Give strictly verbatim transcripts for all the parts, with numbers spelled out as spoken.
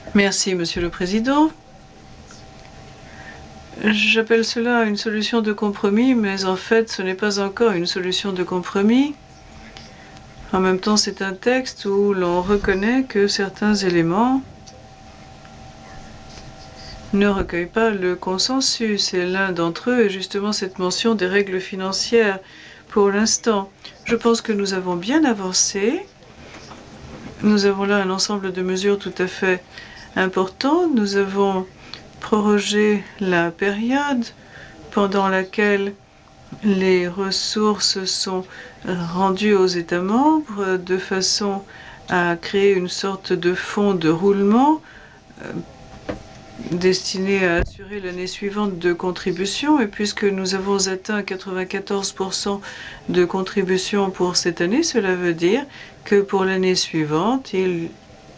Merci, Monsieur le Président. J'appelle cela une solution de compromis, mais en fait, ce n'est pas encore une solution de compromis. En même temps, c'est un texte où l'on reconnaît que certains éléments ne recueillent pas le consensus, et l'un d'entre eux est justement cette mention des règles financières. Pour l'instant, je pense que nous avons bien avancé. Nous avons là un ensemble de mesures tout à fait importantes. Nous avons prorogé la période pendant laquelle les ressources sont rendues aux États membres de façon à créer une sorte de fonds de roulement euh, destiné à assurer l'année suivante de contributions. Et puisque nous avons atteint quatre-vingt-quatorze pour cent de contributions pour cette année, cela veut dire que pour l'année suivante, il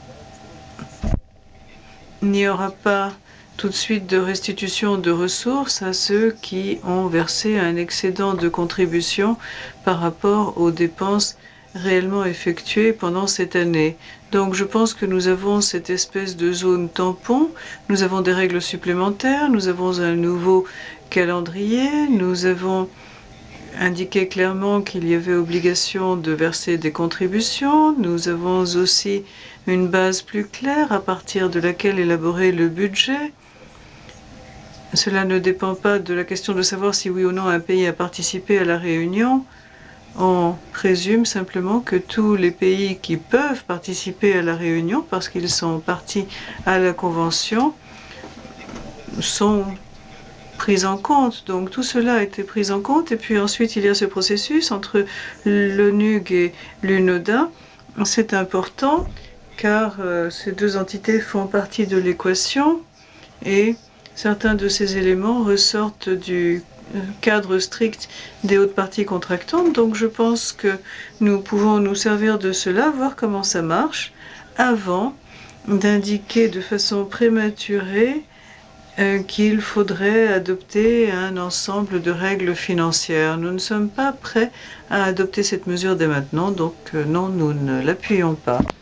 n'y aura pas tout de suite de restitution de ressources à ceux qui ont versé un excédent de contribution par rapport aux dépenses réellement effectuées pendant cette année. Donc je pense que nous avons cette espèce de zone tampon, nous avons des règles supplémentaires, nous avons un nouveau calendrier, nous avons indiqué clairement qu'il y avait obligation de verser des contributions, nous avons aussi une base plus claire à partir de laquelle élaborer le budget. Cela ne dépend pas de la question de savoir si oui ou non un pays a participé à la réunion. On présume simplement que tous les pays qui peuvent participer à la réunion, parce qu'ils sont partis à la convention, sont pris en compte. Donc tout cela a été pris en compte. Et puis ensuite, il y a ce processus entre l'O N U G et l'UNODA. C'est important car euh, ces deux entités font partie de l'équation et certains de ces éléments ressortent du cadre strict des hautes parties contractantes. Donc je pense que nous pouvons nous servir de cela, voir comment ça marche, avant d'indiquer de façon prématurée euh, qu'il faudrait adopter un ensemble de règles financières. Nous ne sommes pas prêts à adopter cette mesure dès maintenant, donc euh, non, nous ne l'appuyons pas.